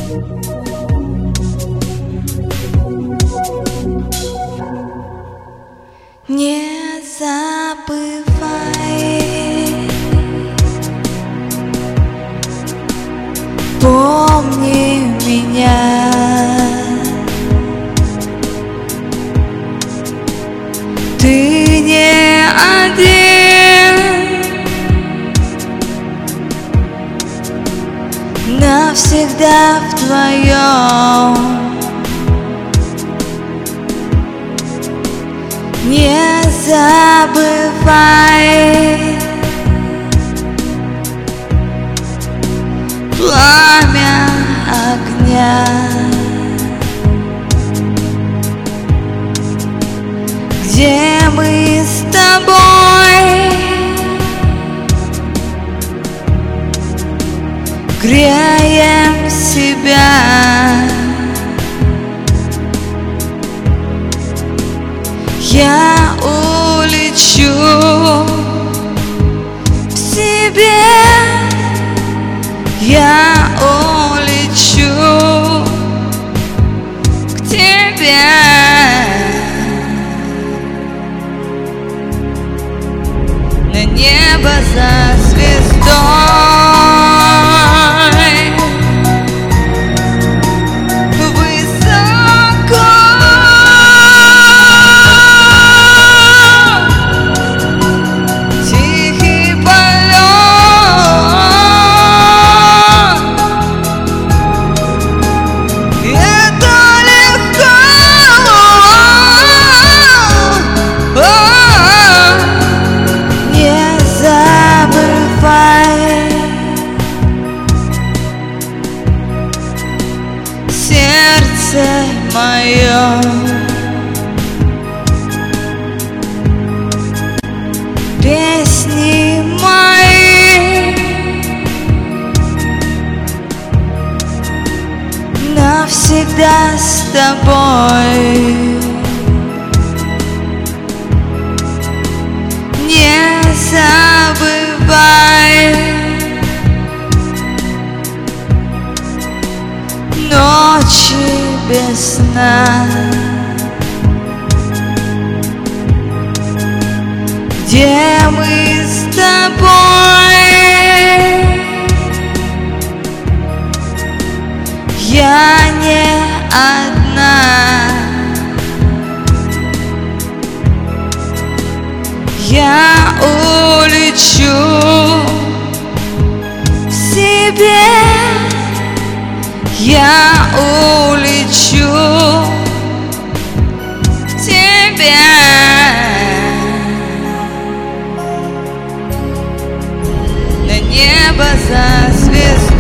Не забывай, помни меня. Ты не один, навсегда вдвоем. Не забывай пламя огня, где мы с тобой греем себя. Я улечу в себе, я улечу к тебе. На небо за звездой. Сердце мое, песни мои навсегда с тобой. Не забывай ночи без сна, где мы с тобой. Я не одна, я улечу в себе. Я улечу к тебе. На небо за звездой.